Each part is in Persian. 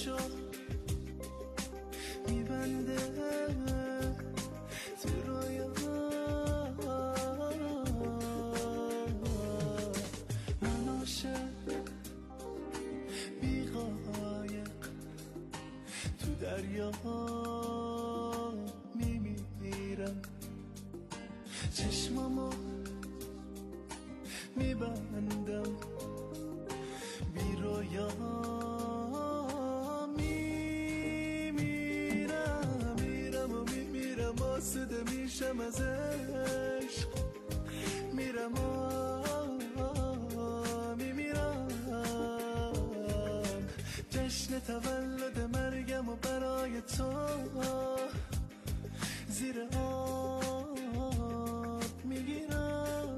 نگاهشو میبنده تو رویا. من عاشق بی قایق تو دریا میمیرم، چشمامو میبندم بی رویا میمیرم. میرم و میمیرم آسوده میشم از عشق، میرم و میمیرم. جشن تولد مرگم و برای تو زیر آب میگیرم.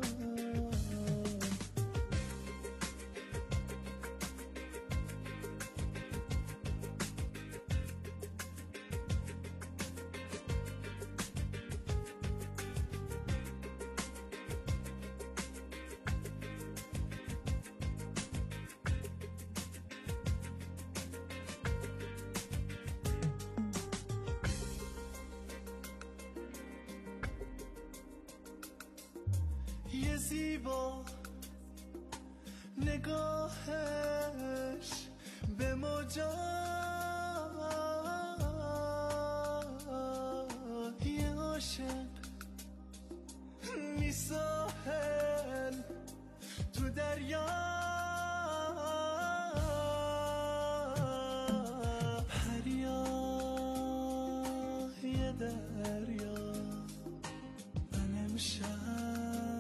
یه زیبا نگاهش به موجا، یه عاشق میساحل تو دریا. پریا یه دریا، من امشب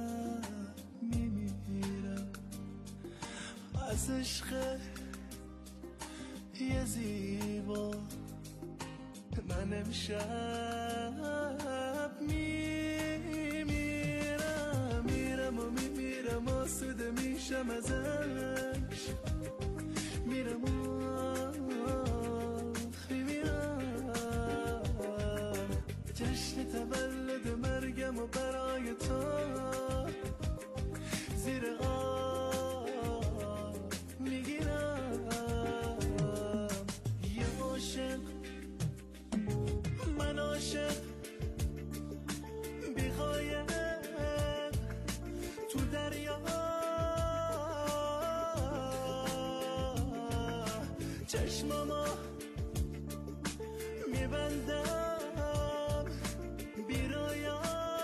از عشق یه زیبا. من امشب میمیرم، میرم و میمیرم آسوده میشم از عشق، میرم و میمیرم. جشن تولد مرگم و برای تو زیر آب میگیرم. یه عاشق، من عاشق بی قایق تو دریا. چشمامو میبندم بی رویا.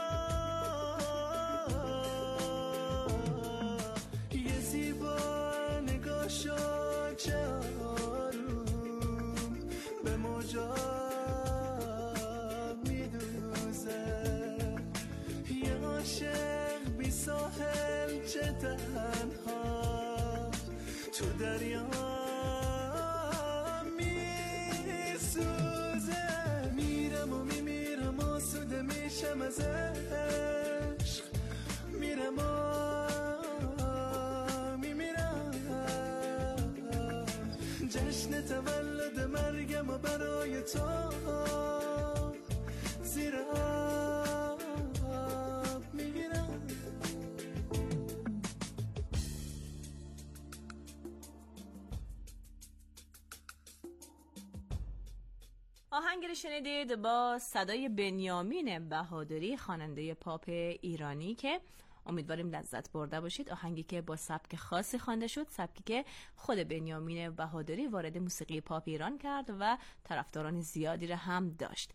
یه زیبا نگاهشو چه آروم به موجا میدوزه. یه عاشق بی ساحل چه تنها تو دریا میسوزه. میرم و میمیرم آسوده میشم از عشق، میرم و میمیرم. جشن تولد مرگم و برای تو زیر آب میگیرم. آهنگ رو شنیدید با صدای بنیامین بهادری، خواننده پاپ ایرانی که امیدواریم لذت برده باشید. آهنگی که با سبک خاصی خوانده شد، سبکی که خود بنیامین بهادری وارد موسیقی پاپ ایران کرد و طرفداران زیادی را هم داشت.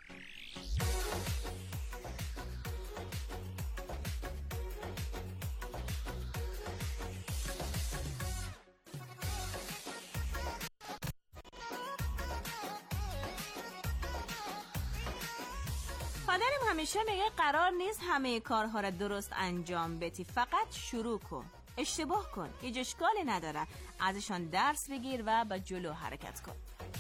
پدرم همیشه میگه قرار نیست همه کارها را درست انجام بدی، فقط شروع کن، اشتباه کن، هیچ اشکالی نداره، ازشان درس بگیر و به جلو حرکت کن.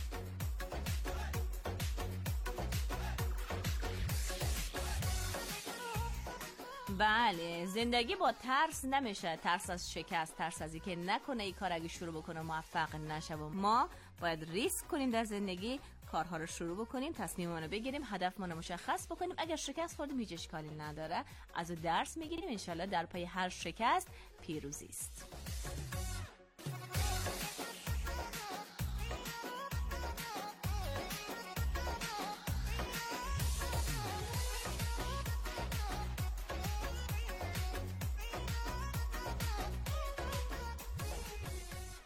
بله، زندگی با ترس نمیشه. ترس از شکست، ترس از اینکه نکنه این کار اگه شروع بکنه موفق نشه. و ما باید ریسک کنیم در زندگی، کارها رو شروع بکنیم، تصمیمونو بگیریم، هدفمون رو مشخص بکنیم. اگر شکست خوردیم هیچ اشکالی نداره، از اون درس میگیریم. انشالله در پای هر شکست پیروزی است.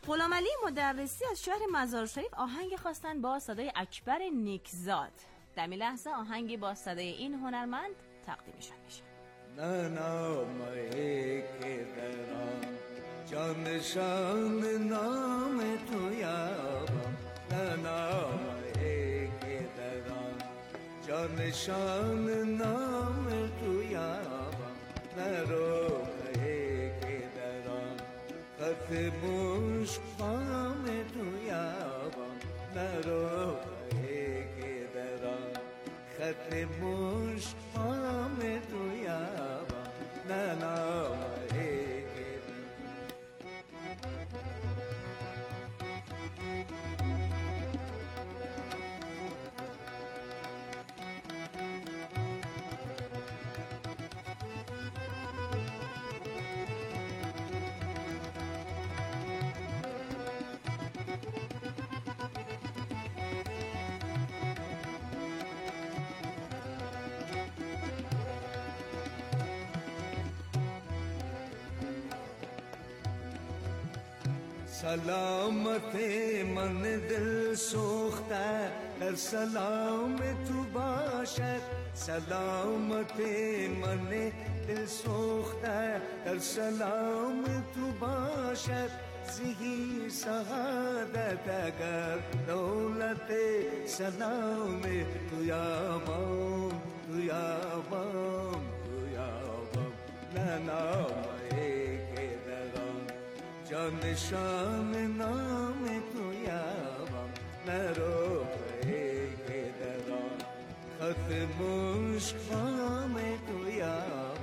غلامعلی مدرسی از شهر مزار شریف آهنگ خواستن با صدای اکبر نیکزاد. در این لحظه آهنگی با صدای این هنرمند تقدیمشان میشه. نه نامه که درم جانشان نام تو یابم، نه نامه که درم جانشان نام تو یابم، نه روحه که درم خط مشقام تو یابم، نه روحه که درم خط مشقام تو یابم، نه نامه که سلامت من دل سوخته در سلام تو باشد، سلامت من دل سوخته در سلام تو باشد، زهی سعادت اگر دولت سلام تو یابم، تو یابم، تو یابم، نه نامه که درم جانشان نام تو یابم، نه روحه که درم خط مشقام تو یابم.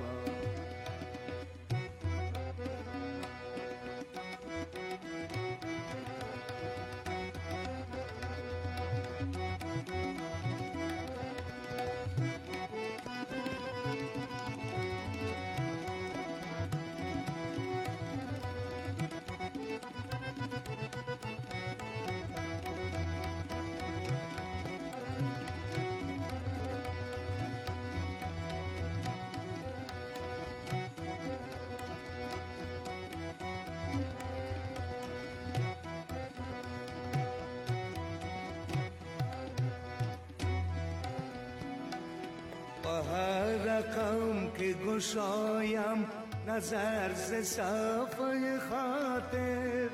هر رقم که گشایم نظر ز صفای خاطر،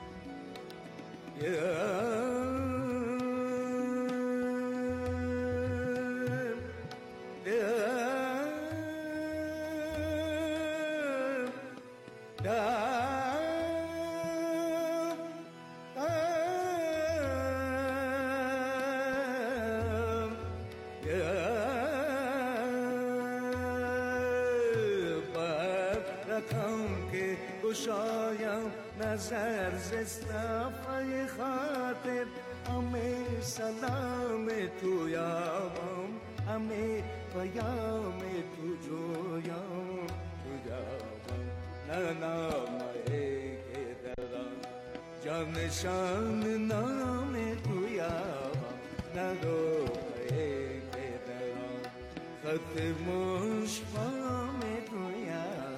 گشایم نظر ز صفای خاطر، همه سلام تو یابم، همه پیام تو جویم، تو یابم، نه نامه که درم جانشان نام تو یابم، نه روحه که درم خط مشقام تو یابم.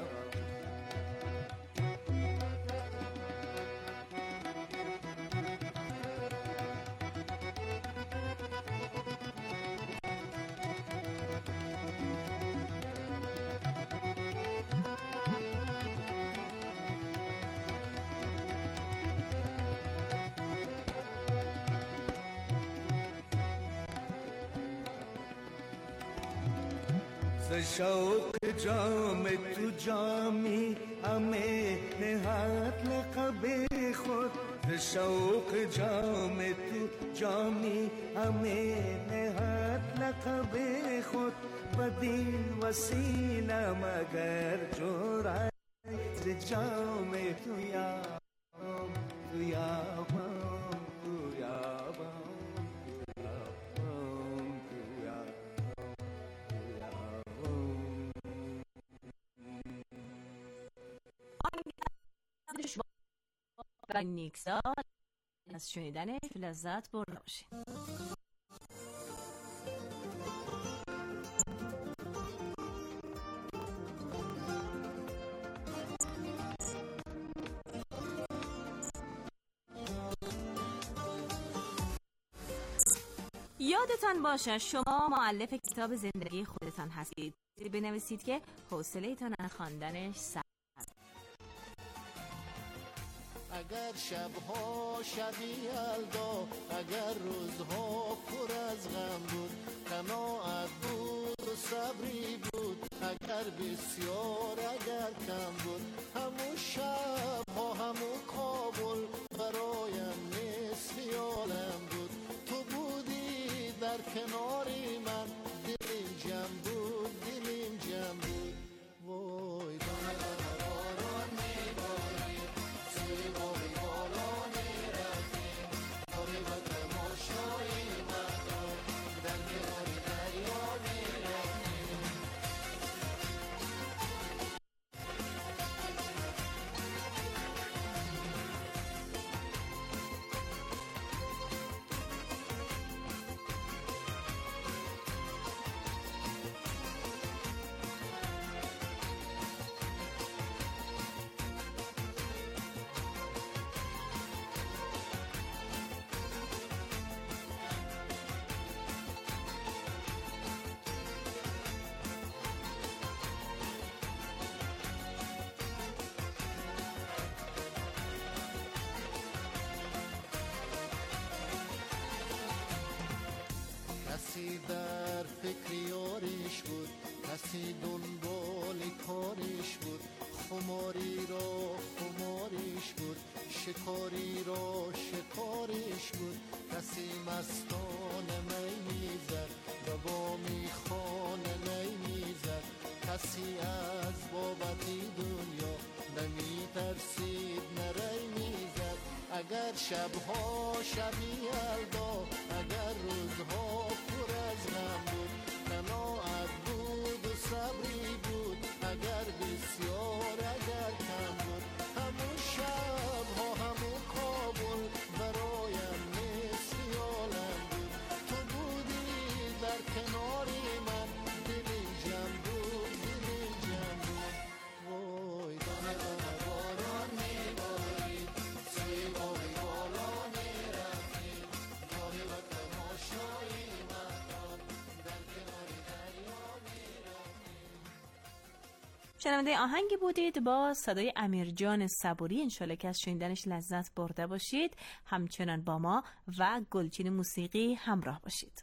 ز شوق جام تو جامی همه نهاد لقب خود، ز شوق جام تو جامی همه نهاد لقب خود، بدین وسیله مگر جرأت ز جام تو یابم، تو یابم، تو یابم، و نیکزاد از شنیدنش لذت برده باشید. یادتان باشه شما مؤلف کتاب زندگی خودتان هستید. بنویسید که حوصله‌تان از خواندنش سر. اگر شبها شبی یلدا، اگر روزها پر از غم بود، قناعت بود و صبری بود، اگر بسیار اگر کم بود، همون شبها همون کابل برایم نصف عالم بود. تو بودی در کناری من، دلیم جمع بود، دلیم جمع بود. وای باران میباری، سیبایی بالا میرفتی، کاری با تماشایی مردم در کناری دریا میرفتی. کسی در فکر یاریش بود، کسی دنبال کاریش بود، خماری را خماریش بود، شکاری را شکاریش بود. کسی مستانه می میزد و با میخانه نی میزد، کسی از بابتی دنیا نمی ترسید نری میزد. اگر شبها شبی یلدا، اگر روزها پر از غم بود، قناعت بود و صبری بود، اگر بسیار اگر کم بود، همون شبها همون کابل برایم نصف عالم بود. تو بودی در کناری من، دلیم جمع بود، دلیم جمع بود. وای دانه دانه باران میباری، سیبایی بالا میرفتی، کاری با تماشایی مردم در کناری دریا میرفتی. شنونده آهنگی بودید با صدای امیرجان صبوری. انشالله که از شنیدنش لذت برده باشید. همچنان با ما و گلچین موسیقی همراه باشید.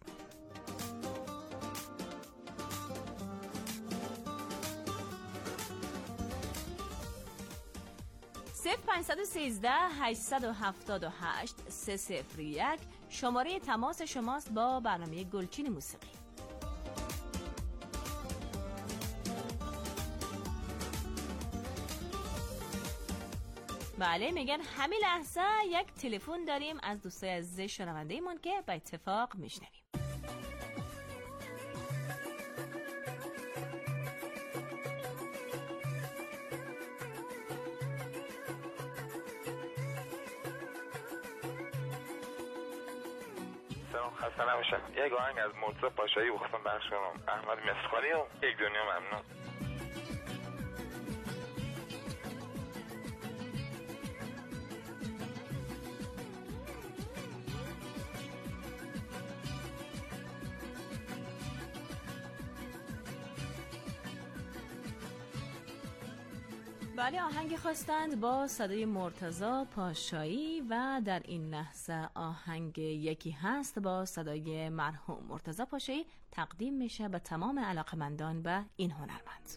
0513-878-301 شماره تماس شماست با برنامه گلچین موسیقی. بله، میگن همین لحظه یک تلفن داریم از دوستای عزیز شنونده ایمون که با اتفاق میشنویم. سلام، خسته نباشم. یک آهنگ از مرتضی پاشایی بخواستم پخش کنم. احمد مسخالی و یک دنیا ممنون. بله، آهنگ خواستند با صدای مرتضی پاشایی و در این لحظه آهنگ یکی هست با صدای مرحوم مرتضی پاشایی تقدیم میشه به تمام علاقمندان به این هنرمند.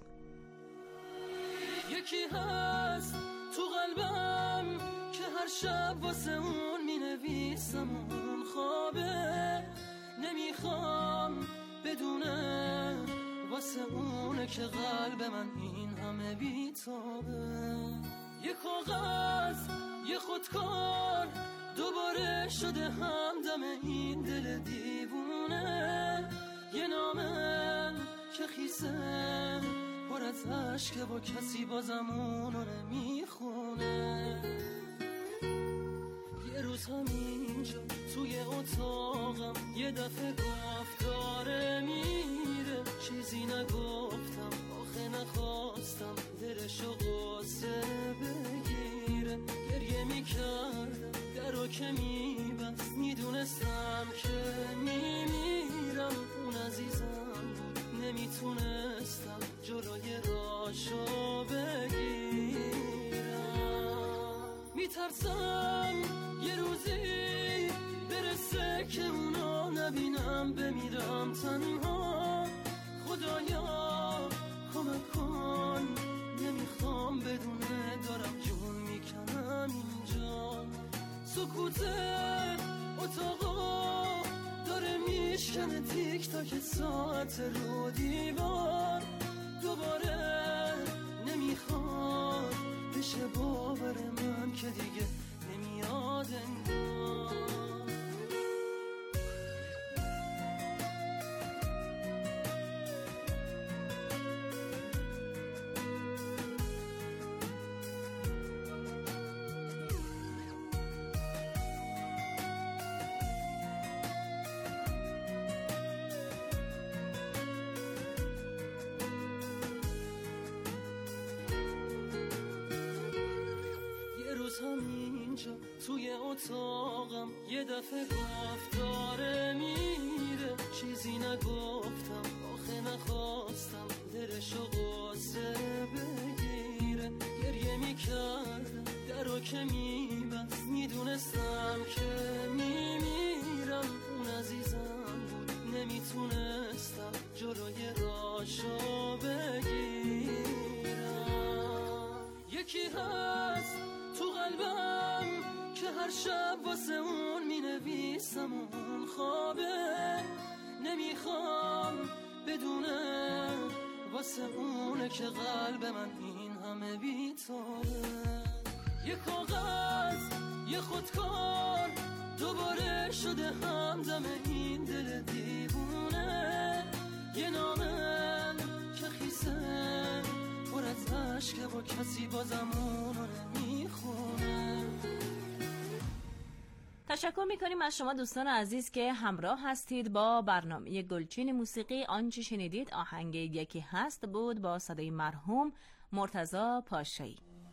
یکی هست تو قلبم که هر شب واسه اون مینویسم، اون خوابه نمیخوام بدونه، واسه اونه که قلب من این همه بیتابه. یه کاغذ یه خودکار دوباره شده همدم این دل دیوونه، یه نامه که خیسه پر از عشقه و کسی بازم اونو نمیخونه. یه روز همینجا توی اتاقم یه دفعه گفت داره میره، چیزی نگفتم آخه نخواستم دلشو قصه بگیره. گریه میکردم درو که میبست، میدونستم که میمیره. نمیتونستم جلوی راشو بگیرم. میترسم یه روزی برسه که اونا نبینم، بمیرم تنها. خدایا کمک کن، نمیخوام بدونه دارم جون میکنم اینجا. سکوت اتاقا داره میشکنه تیک تاک ساعت رو دیوار. دوباره نمیخواد بشه باور من که دیگه نمیاد انگار. همینجا توی اتاقم یه دفعه گفت داره میره. چیزی نگفتم آخه نخواستم دلشو قصه بگیره. گریه میکردم درو که میبست، میدونستم که میمیرم. اون عزیزم بود نمیتونستم جلوی راشو بگیرم. یکی هست تو قلبم که هر شب واسه اون مینویسم، اون خوابه. نمیخوام بدونه واسه اونه که قلب من این همه بی‌تابه. یه کاغذ یه خودکار دوباره شده همدم این دل دیوونه. یه نامه که خیسه پر از عشقه و کسی بازم اونو نمیخونه. تشکر میکنیم از شما دوستان عزیز که همراه هستید با برنامه گلچین موسیقی. آنچه شنیدید آهنگ یکی هست بود با صدای مرحوم مرتضی پاشایی.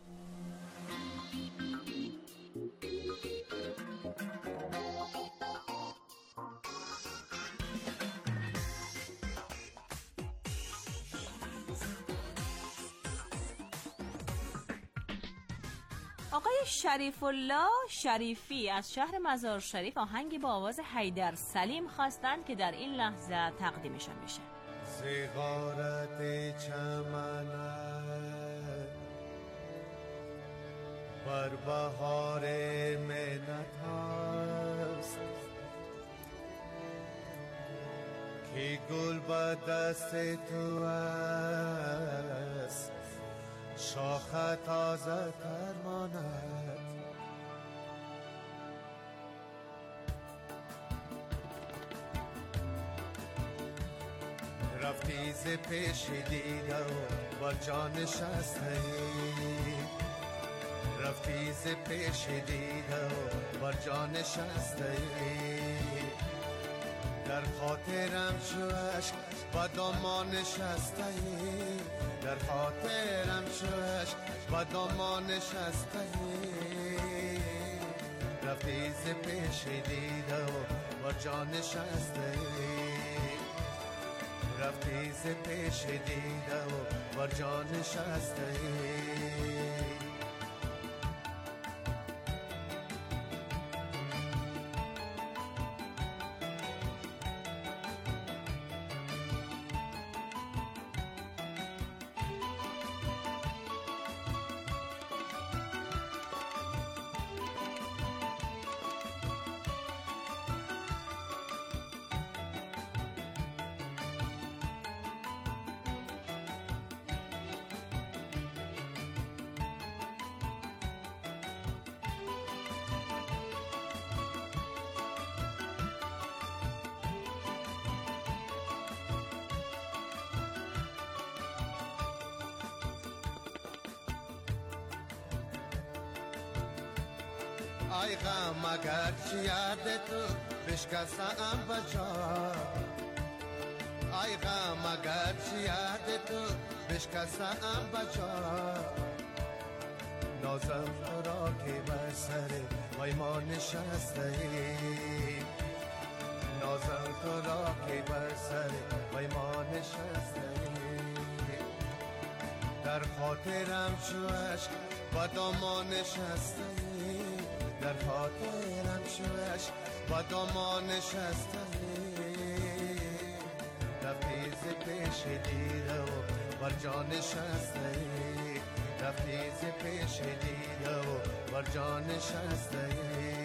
آقای شریف الله شریفی از شهر مزار شریف آهنگی با آواز حیدر سلیم خواستند که در این لحظه تقدیمشان میشه. زغارت چمنت بر بهار منت هست، که گل به دست تو است، شاخ تازه تر ماند. رفتی ز پیش دیده و بر جان نشسته ای، رفتی ز پیش دیده و بر جان نشسته ای. در خاطرم شو عشق با دامان نشسته ای، در خاطرم شو عشق با دامان نشسته ای. رفتی ز پیش دیده و بر جان نشسته ای، رفتی ز پیش دیده و بر جان نشسته ای. ای غم اگر چی یاد تو بشکستم بجا، ای غم اگر چی یاد تو بشکستم بجا. نازم تو را که بر سر ما نشسته ای، نازم تو را که بر سر ما نشسته ای. در خاطرم شو عشق با دامان نشسته ای، در خاطرم شو عشق با دامان نشسته ای، رفتی ز پیش دیده و بر جان نشسته ای، رفتی ز پیش دیده و بر جان نشسته ای.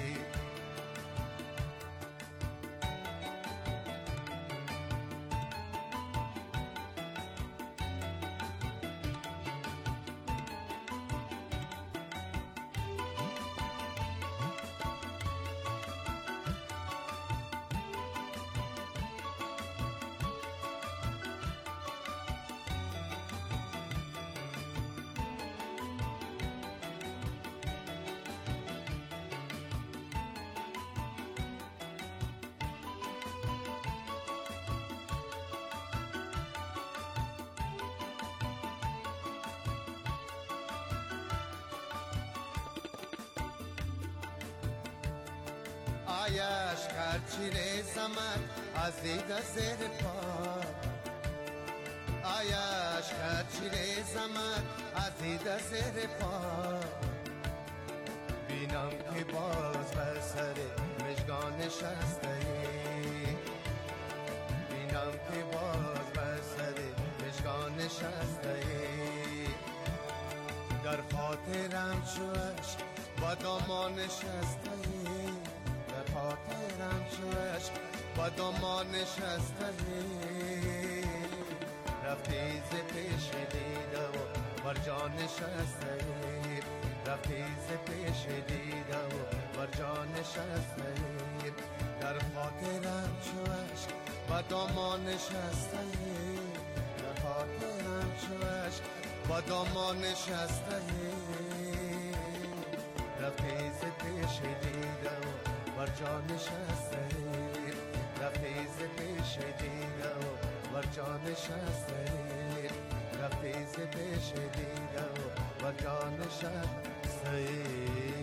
آیش هرچی ریزمت از دیده زیر پا، آیش هرچی ریزمت از دیده زیر پا، بینم که باز بر سر مژگان نشسته ای، بینم که باز بر سر مژگان نشسته ای، در خاطرم شوش با دامان نشسته ای، در خاطرم شوش با دامان نشسته ای، رفتی ز پیش دیده و بر جان نشسته ای، رفتی ز پیش دیده و بر جان نشسته ای، در خاطرم شوش با دامان نشسته ای، در خاطرم شوش با دامان نشسته ای، رفتی ز پیش دیده و بر جان نشسته ای، رفتی ز پیش دیده و بر جان نشسته ای، رفتی ز پیش دیده و بر جان نشسته ای.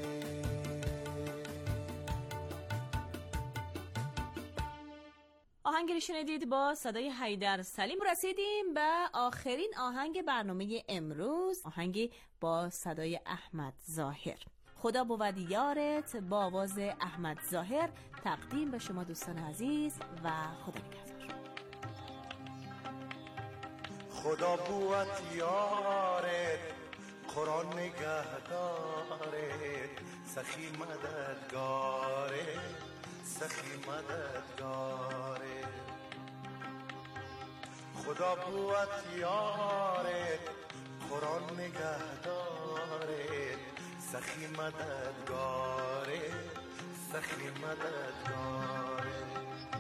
آهنگ رو شنیدید با صدای حیدر سلیم. رسیدیم به آخرین آهنگ برنامه امروز، آهنگی با صدای احمد ظاهر. خدا بود یارت با آواز احمد ظاهر تقدیم به شما دوستان عزیز و خدا نگهدار. خدا بود یارت، قرآن نگهدارت، سخی مددگارت، سخی مددگارت. خدا بود یارت، قرآن نگهدارت، سخی مددگارت، سخی مددگارت.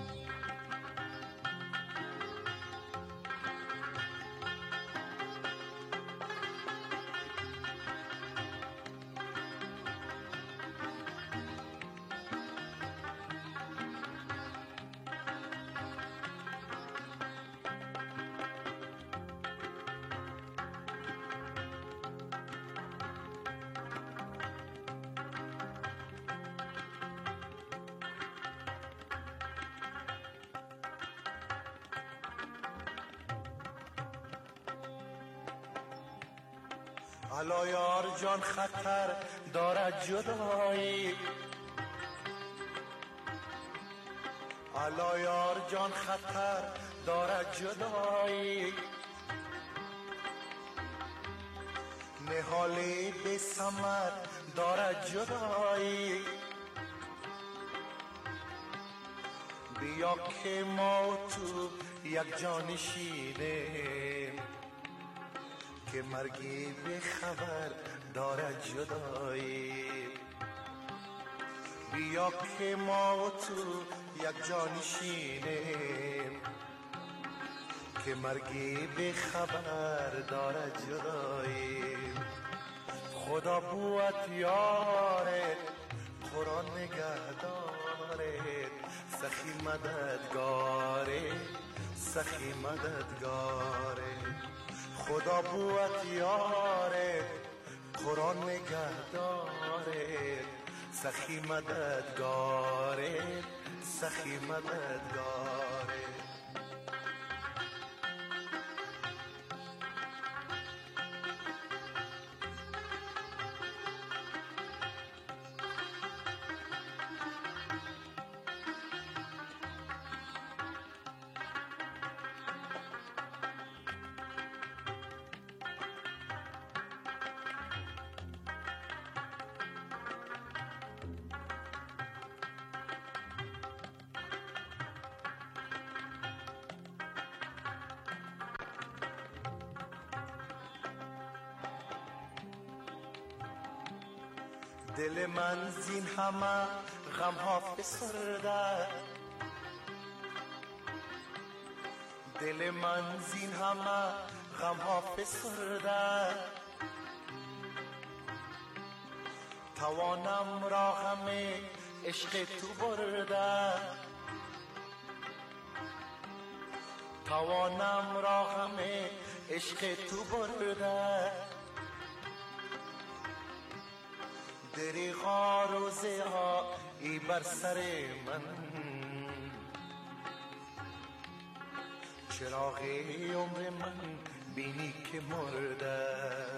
الا یار جان خطر دارد جدایی، الا یار جان خطر دارد جدایی، نهالی بی ثمر دارد جدایی، بیا که ما و تو یک جان شیریم، که مرگی به خبر دارد جدایی، بیا که ما و تو یک جان شینیم، که مرگی به خبر دارد جدایی. خدا بود یارت، قرآن نگهدارت، سخی مددگارت، سخی مددگارت. خدا بود یارت، قرآن نگهدارت، سخی مددگارت، سخی مددگارت. دل من زین همه غم ها فسرده، دل من زین همه غم ها فسرده، توانم را همه عشق تو برده، توانم را همه عشق تو برده، دریغا روزه ها ای بر سر من، چراغ عمر من بینی که مرده،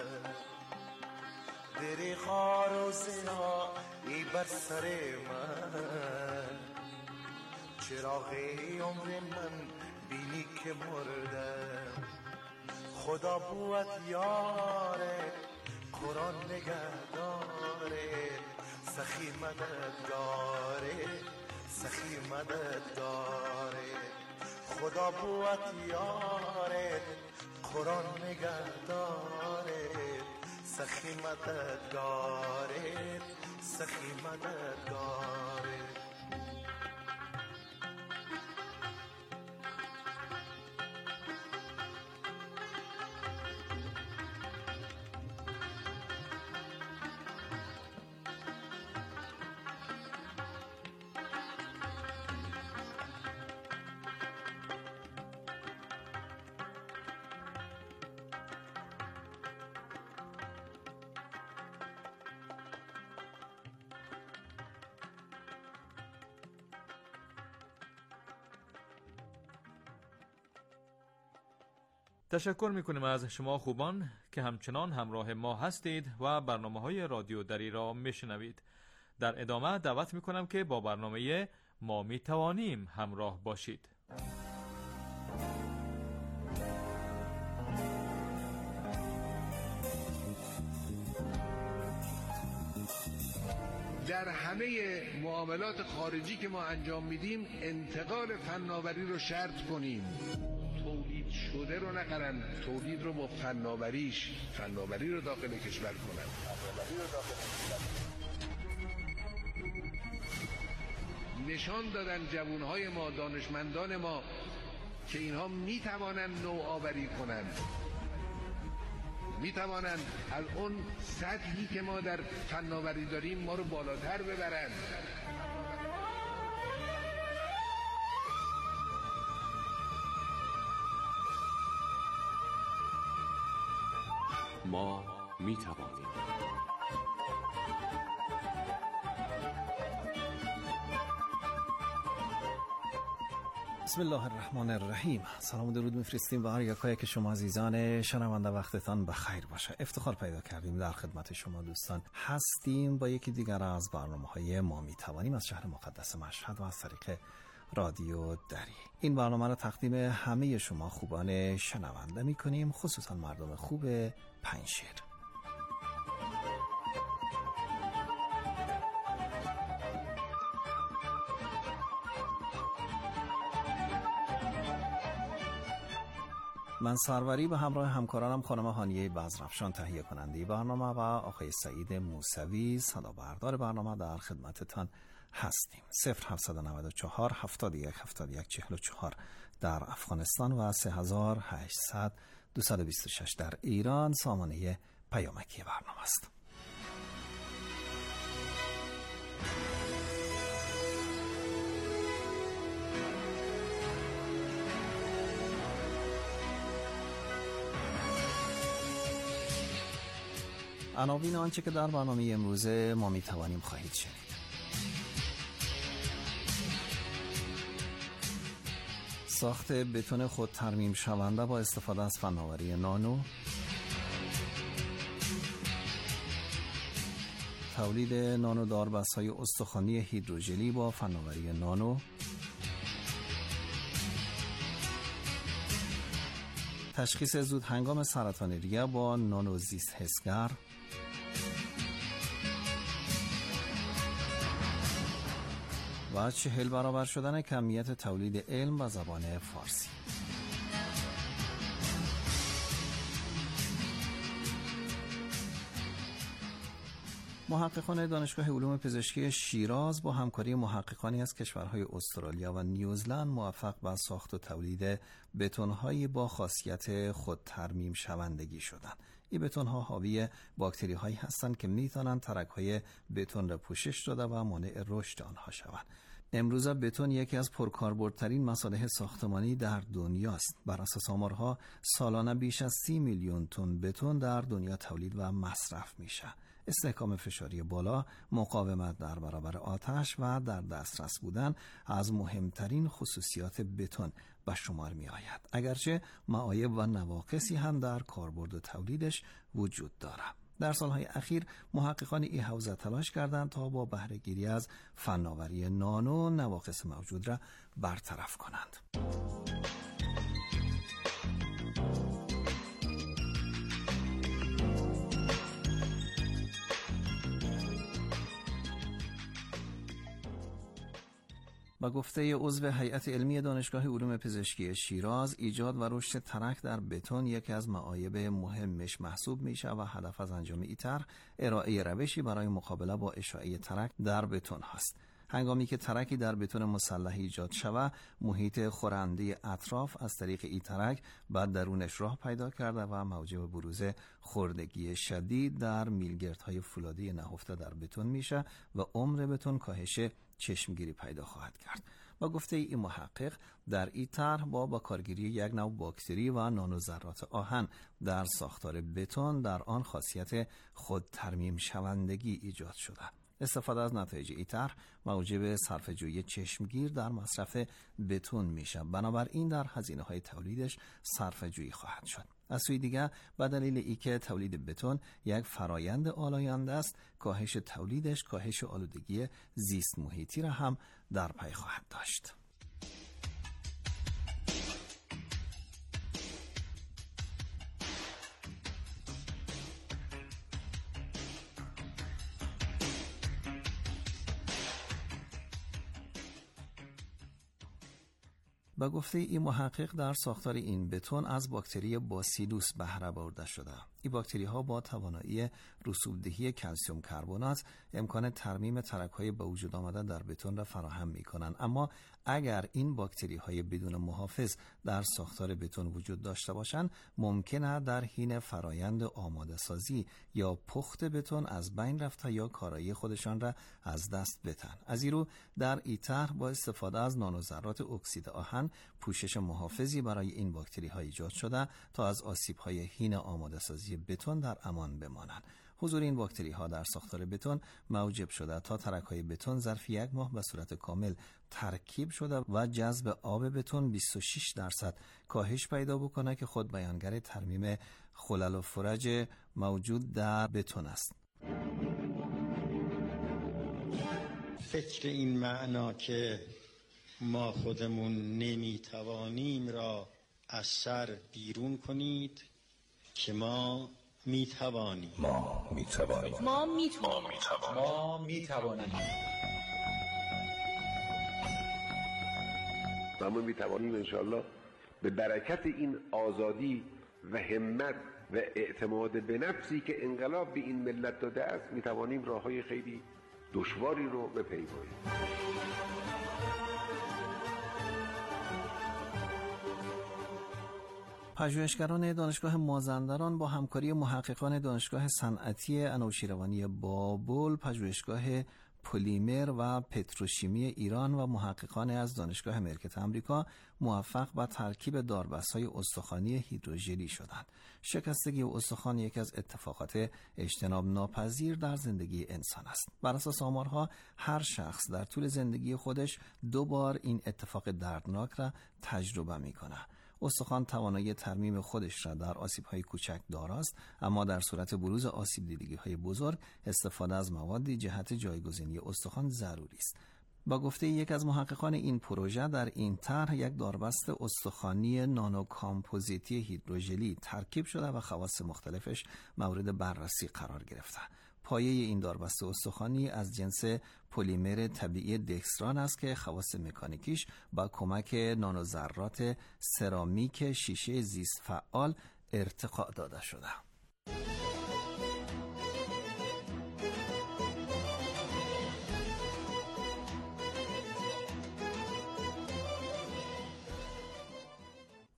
دریغا روزه ها ای بر سر من، چراغ عمر من بینی که مرده. خدا بوت یاره قرآن نگهداره، سخی مددگاره سخی مددگاره، خدا بوت یاره قرآن نگهداره، سخی مددگاره سخی مددگاره. تشکر میکنیم از شما خوبان که همچنان همراه ما هستید و برنامه‌های رادیو دری را میشنوید. در ادامه دعوت میکنم که با برنامه ما میتوانیم همراه باشید. در همه معاملات خارجی که ما انجام میدیم انتقال فناوری رو شرط کنیم. تولید شده رو نخرن، تولید رو با فناوری رو داخل کشور کنن. نشان دادن جوانهای ما، دانشمندان ما که اینها میتوانن نوآوری کنن، میتوانن از اون سطحی که ما در فناوری داریم ما رو بالاتر ببرن. ما میتوانیم. بسم الله الرحمن الرحیم. سلام و درود میفرستیم به هر یکایی که شما عزیزان شنونده، وقتتان بخیر باشه. افتخار پیدا کردیم در خدمت شما دوستان هستیم با یکی دیگر از برنامه‌های ما میتوانیم از شهر مقدس مشهد و از طریق رادیو دری. این برنامه را تقدیم همه شما خوبان شنونده میکنیم، خصوصا مردم خوب پنجشیر. من سروری به همراه همکارانم خانم هانیه بزرافشان تهیه کننده برنامه و آقای سعید موسوی صدا بردار برنامه در خدمتتان هستیم. 0794 71 71 44 در افغانستان و 3800 226 در ایران سامانه پیامکی برنامه است. عناوین آنچه که در برنامه امروزه ما میتوانیم خواهید شنید. ساخت بتون خود ترمیم شونده با استفاده از فناوری نانو، تولید نانو داربست‌های استخوانی هیدروژلی با فناوری نانو، تشخیص زود هنگام سرطان ریه با نانو زیست حسگر، و 40 برابر شدن کمیت تولید علم و زبان فارسی. محققان دانشگاه علوم پزشکی شیراز با همکاری محققانی از کشورهای استرالیا و نیوزلند موفق به ساخت و تولید بتون‌هایی با خاصیت خودترمیم شوندگی شدند. این بتون‌ها حاوی باکتری‌هایی هستند که می‌توانند ترک‌های بتون را پوشش داده و مانع رشد آنها شوند. امروزه بتون یکی از پرکاربردترین مصالح ساختمانی در دنیاست. بر اساس آمارها سالانه بیش از 30 میلیون تن بتون در دنیا تولید و مصرف میشه. استحکام فشاری بالا، مقاومت در برابر آتش و در دسترس بودن از مهمترین خصوصیات بتون به شمار می آید. اگرچه معایب و نواقصی هم در کاربرد و تولیدش وجود دارد. در سالهای اخیر محققان این حوزه تلاش کردند تا با بهره گیری از فناوری نانو نواقص موجود را برطرف کنند. با گفته عضو هیئت علمی دانشگاه علوم پزشکی شیراز، ایجاد و رشد ترک در بتون یکی از معایب مهمش محسوب میشه و هدف از انجام این طرح ارائه روشی برای مقابله با اشاعه ترک در بتون هست. هنگامی که ترکی در بتون مسلح ایجاد شود، محیط خورنده اطراف از طریق این ترک بعد درونش راه پیدا کرده و موجب بروز خوردگی شدید در میلگردهای فولادی نهفته در بتون میشه و عمر بتون کاهش چشمگیری پیدا خواهد کرد. با گفته این محقق، در این طرح با کارگیری یک نوع باکتری و نانوذرات آهن در ساختار بتون در آن خاصیت خود ترمیم شوندگی ایجاد شده. استفاده از نتایج این طرح موجب صرفه‌جویی چشمگیر در مصرف بتون میشه. بنابراین در هزینه‌های تولیدش صرفه‌جویی خواهد شد. از سوی دیگر به دلیل اینکه تولید بتون یک فرایند آلاینده است، کاهش تولیدش کاهش آلودگی زیست محیطی را هم در پی خواهد داشت. با گفته این محقق، در ساختار این بتون از باکتری باسیلوس بهره برده شده. این باکتری ها با توانایی رسوب‌دهی کلسیم کربنات امکان ترمیم ترک‌های به وجود آمده در بتون را فراهم می‌کنند. اما اگر این باکتری های بدون محافظ در ساختار بتون وجود داشته باشند، ممکنه در حین فرایند آماده سازی یا پخت بتون از بین رفته یا کارایی خودشان را از دست بدن. از این رو در این طرح با استفاده از نانوذرات اکسید آهن پوشش محافظی برای این باکتری ها ایجاد شده تا از آسیب های حین آماده سازی بتون در امان بمانند. حضور این باکتری ها در ساختار بتون موجب شده تا ترک های بتون ظرف یک ماه به صورت کامل ترکیب شده و جذب آب بتون 26% کاهش پیدا بکنه که خود بیانگر ترمیم خلل و فرج موجود در بتون است. فکر این معنا که ما خودمون نمیتوانیم را از سر بیرون کنید که ما میتوانیم. ما میتوانیم انشاءالله به برکت این آزادی و همت و اعتماد به نفسی که انقلاب به این ملت داده است میتوانیم راههای خیلی دشواری رو بپیماییم. پژوهشگران دانشگاه مازندران با همکاری محققان دانشگاه صنعتی انوشیروانی بابل، پژوهشگاه پلیمر و پتروشیمی ایران و محققان از دانشگاه مرکز آمریکا موفق به ترکیب داربست‌های استخوانی هیدروژلی شدند. شکستگی استخوان یکی از اتفاقات اجتناب ناپذیر در زندگی انسان است. بر اساس آمارها هر شخص در طول زندگی خودش 2 بار این اتفاق دردناک را تجربه می‌کند. استخوان توانایی ترمیم خودش را در آسیب‌های کوچک داراست، اما در صورت بروز آسیب دیدگی‌های بزرگ استفاده از موادی جهت جایگزینی استخوان ضروری است. با گفته یک از محققان این پروژه، در این طرح یک داربست استخوانی نانوکامپوزیتی هیدروژلی ترکیب شده و خواص مختلفش مورد بررسی قرار گرفته. پایه این داربست استخوانی از جنس پلیمر طبیعی دکستران است که خواص مکانیکیش با کمک نانوذرات سرامیک شیشه زیست فعال ارتقا داده شده.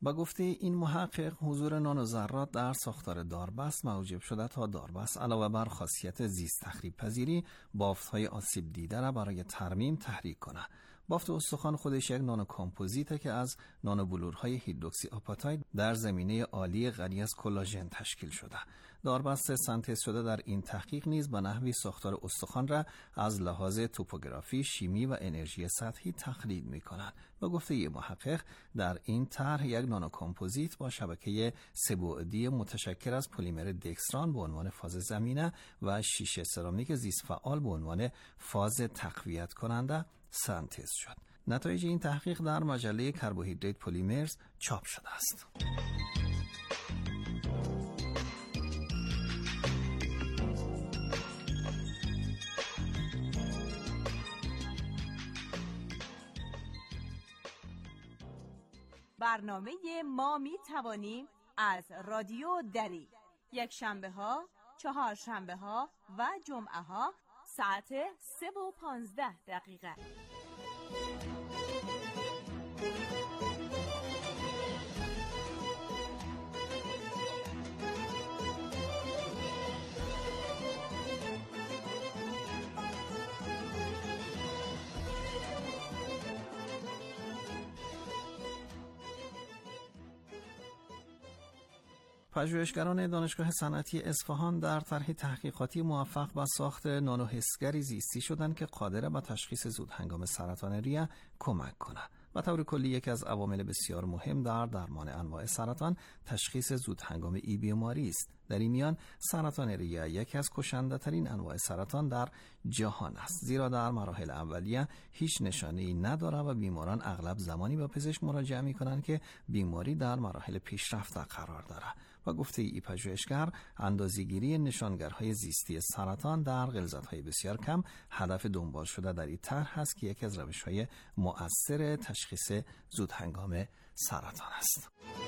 با گفته این محقق، حضور نانو ذرات در ساختار داربست موجب شده تا داربست علاوه بر خاصیت زیست تخریب پذیری، بافت‌های آسیب دیده را برای ترمیم تحریک کنه. بافت استخوان خودش یک نانو کامپوزیته که از نانو بلورهای هیدروکسی آپاتایت در زمینه عالی غنی از کلاژن تشکیل شده. داربست سنتز شده در این تحقیق نیز به نحوی ساختار استخوان را از لحاظ توپوگرافی، شیمی و انرژی سطحی تقلید می‌کنند. با گفته یک محقق، در این طرح یک نانو کامپوزیت با شبکه سه‌بعدی متشکل از پلیمر دکستران به عنوان فاز زمینه و شیشه سرامیک زیست فعال به عنوان فاز تقویت کننده سنتز شد. نتایج این تحقیق در مجله کربوهیدرات پلیمرز چاپ شده است. برنامه ما می توانیم از رادیو دری یک شنبه ها، 4 شنبه ها و جمعه ها ساعت 3:15. پژوهشگران دانشگاه صنعتی اصفهان در طرح تحقیقاتی موفق به ساخت نانوحسگری زیستی شدند که قادر به تشخیص زود هنگام سرطان ریه کمک کنند. به طور کلی یکی از عوامل بسیار مهم در درمان انواع سرطان تشخیص زود هنگام این بیماری است. در این میان سرطان ریه یکی از کشنده ترین انواع سرطان در جهان است، زیرا در مراحل اولیه هیچ نشانه‌ای ندارد و بیماران اغلب زمانی به پزشک مراجعه می‌کنند که بیماری در مراحل پیشرفته قرار دارد. و گفته ای پژوهشگر، اندازه‌گیری نشانگرهای زیستی سرطان در غلظت‌های بسیار کم هدف دنبال شده در این طرح است که یکی از روش‌های مؤثر تشخیص زود هنگام سرطان است.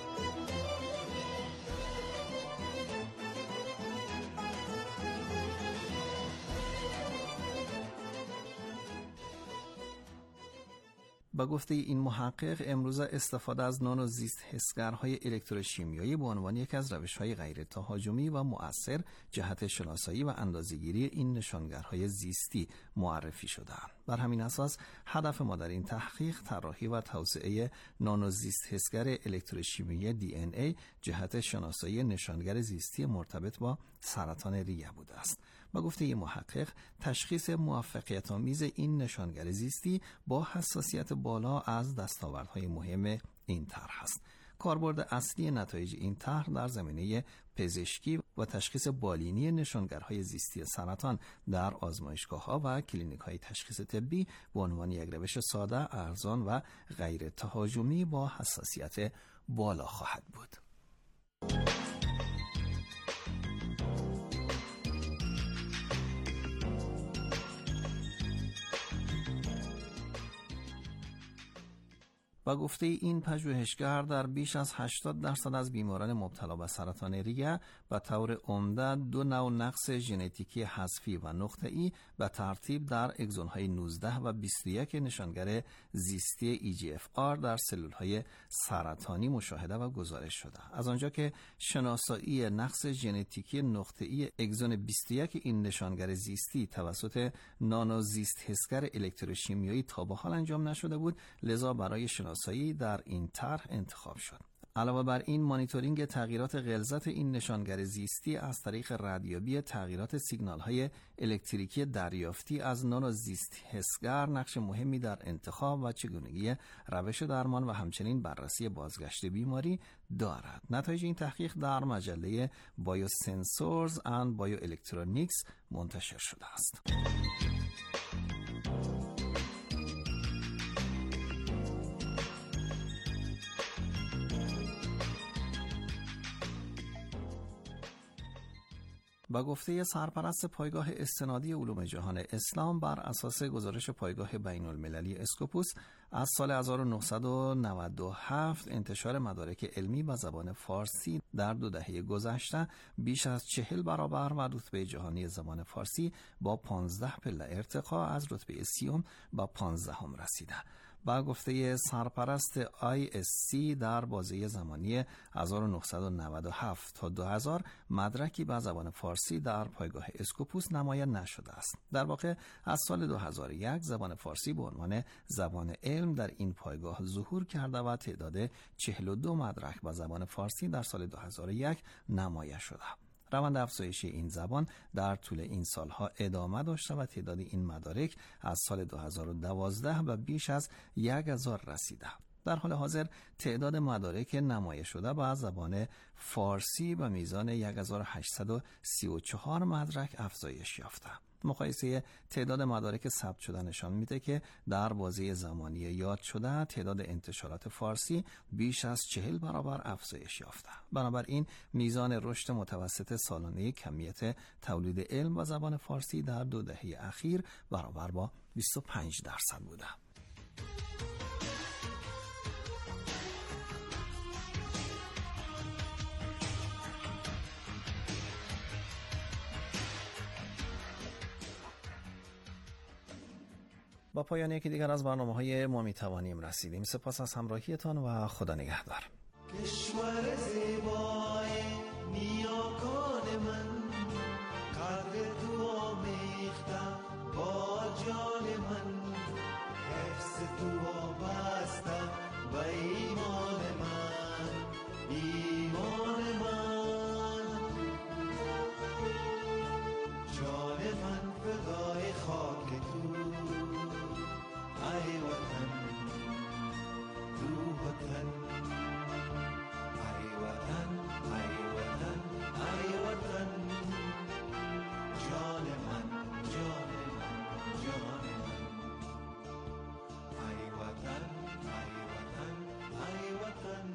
با گفته این محقق، امروز استفاده از نانو زیست حسگرهای الکتروشیمیایی به عنوان یک از روش‌های غیر تهاجمی و مؤثر جهت شناسایی و اندازه‌گیری این نشانگرهای زیستی معرفی شده‌اند. بر همین اساس هدف ما در این تحقیق طراحی و توسعه نانو زیست حسگر الکتروشیمیایی DNA جهت شناسایی نشانگر زیستی مرتبط با سرطان ریه بوده است. با گفته این محقق، تشخیص موفقیت آمیز این نشانگر زیستی با حساسیت بالا از دستاوردهای مهم این طرح است. کاربرد اصلی نتایج این طرح در زمینه پزشکی و تشخیص بالینی نشانگرهای زیستی سرطان در آزمایشگاه‌ها و کلینیک‌های تشخیص طبی به عنوان یک روش ساده، ارزان و غیر تهاجمی با حساسیت بالا خواهد بود. و گفته این پژوهشگر، در بیش از 80% از بیماران مبتلا به سرطان ریه به طور عمده دو نوع نقص ژنتیکی حذفی و نقطه‌ای به ترتیب در اگزون‌های 19 و 21 نشانگر زیستی EGFR در سلول‌های سرطانی مشاهده و گزارش شده. از آنجا که شناسایی نقص ژنتیکی نقطه‌ای اگزون 21 این نشانگر زیستی توسط نانو زیست حسگر الکتروشیمیایی تا به حال انجام نشده بود، لذا برای شناسایی در این طرح انتخاب شد. علاوه بر این، مانیتورینگ تغییرات غلظت این نشانگر زیستی از طریق ردیابی تغییرات سیگنال‌های الکتریکی دریافتی از نانو زیست حسگر نقش مهمی در انتخاب و چگونگی روش درمان و همچنین بررسی بازگشت بیماری دارد. نتایج این تحقیق در مجله بایوسنسورز اند بایوالکترونیکس منتشر شده است. با گفته سرپرست پایگاه استنادی علوم جهان اسلام، بر اساس گزارش پایگاه بین المللی اسکوپوس از سال 1997 انتشار مدارک علمی به زبان فارسی در 2 دهه گذشته بیش از 40 برابر و رتبه جهانی زبان فارسی با 15 پله ارتقا از رتبه 30 به 15 رسیده. با گفته سرپرست ISC در بازه زمانی 1997 تا 2000 مدرکی به زبان فارسی در پایگاه اسکوپوس نمایان نشده است. در واقع از سال 2001 زبان فارسی به عنوان زبان علم در این پایگاه ظهور کرده و تعداد 42 مدرک به زبان فارسی در سال 2001 نمایان شده. روند افزایش این زبان در طول این سالها ادامه داشته و تعداد این مدارک از سال 2012 به بیش از 1000 رسیده. در حال حاضر تعداد مدارک نمایش شده به زبان فارسی به میزان 1834 مدرک افزایش یافته. مقایسه تعداد مدارک ثبت شده نشان میده که در بازه زمانی یاد شده تعداد انتشارات فارسی بیش از 40 برابر افزایش یافته. بنابراین میزان رشد متوسط سالانه کمیت تولید علم با زبان فارسی در 2 دهه اخیر برابر با 25% بوده. با پایان یکی دیگر از برنامه‌های ما میتوانیم رسیدیم. سپاس از همراهیتان و خدا نگهدار. کشور زیبای نیاکان من، قدر تو آمیختم با جان من، حفظ تو وابستم و ایمان من، ایمان من، جان من فدای خاک تو، ای وطن، تو وطن، ای وطن، ای وطن، ای وطن، جان من، جان من، جان من، ای وطن، ای وطن، ای وطن،